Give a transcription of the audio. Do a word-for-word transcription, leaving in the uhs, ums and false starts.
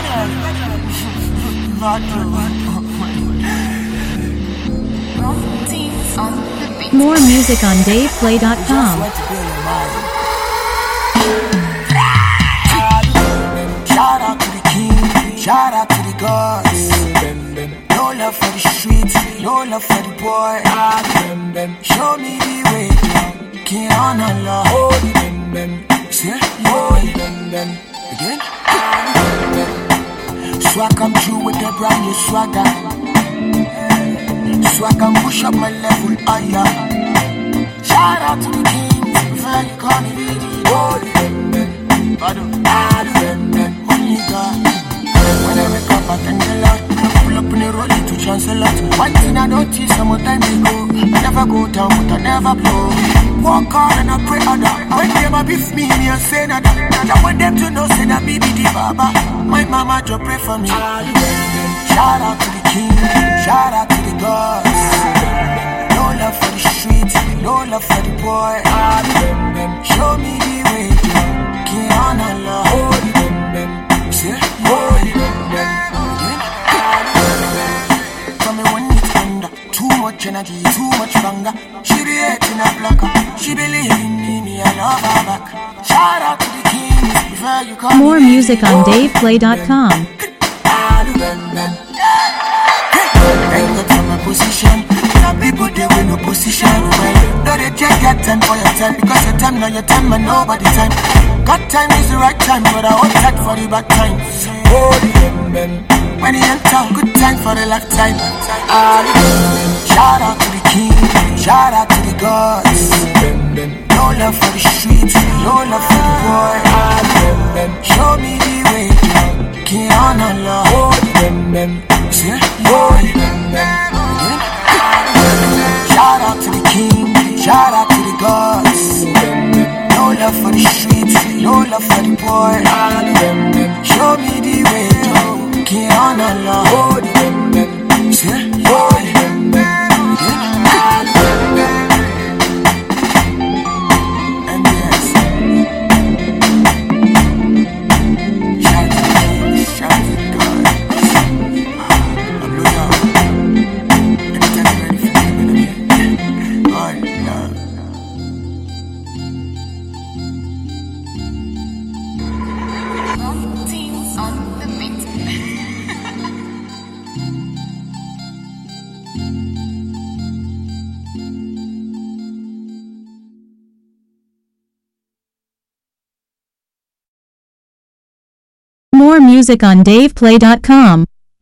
More music on Dave Play dot com. Shout out to the king, shout out to the gods. No love for the streets, no love for the boy. Show me the way, can't honor love. Hold it, say, hold it, again. So I come through with a brand new swagger, so I can push up my level higher. Shout out to the king, prefer you call me the hold it, pardon, only God. When I wake up, I thank the Lord. Pull up in the road to Chancellor. One thing I notice, some time ago, I never go down, but I never blow. Walk hard and I pray harder. When them a beef me, me a say nada. I want them to know, say that me be the Baba. My mama just pray for me. Shout out to the king, shout out to the gods. No love for the streets, no love for the boy. Show me the way, can't honor love. Hold it, say, hold it. From me when it's under, too much energy, too much hunger. She be hating a blocker, she believe in me, me I love her back. Shout out to the king, before you call More music on Dave Play dot com. Thank God for my position. Some people they win no position. Well, no they take that time for your time, because your time now your time and nobody time. God time is the right time, but I hold tight for the bad time. Holy when he enter, good time for the lifetime. Shout out to the king, shout out to the gods. No love for the streets, no love for the boy. Show me the way, can't honor love. Say, holy. Shout out to the king, shout out to the gods. No love for the streets, no love for the boy. Show me the way, can't honor love. Say, holy. And yes, shout to the king, shout to the gods. I blew down. Anytime you're ready for me, God, love. More music on Dave Play dot com.